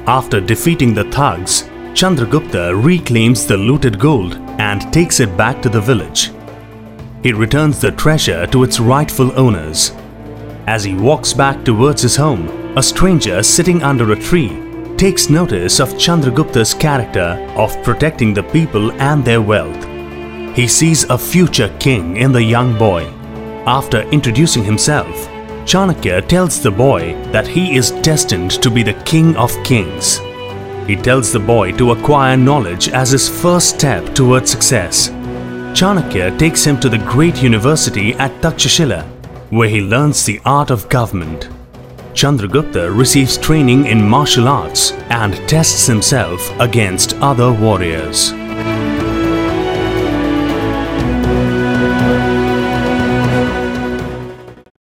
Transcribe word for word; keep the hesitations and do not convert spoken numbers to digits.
After defeating the thugs, Chandragupta reclaims the looted gold and takes it back to the village. He returns the treasure to its rightful owners. As he walks back towards his home, a stranger sitting under a tree takes notice of Chandragupta's character of protecting the people and their wealth. He sees a future king in the young boy. After introducing himself, Chanakya tells the boy that he is destined to be the king of kings. He tells the boy to acquire knowledge as his first step towards success. Chanakya takes him to the great university at Takshashila, where he learns the art of government. Chandragupta receives training in martial arts and tests himself against other warriors.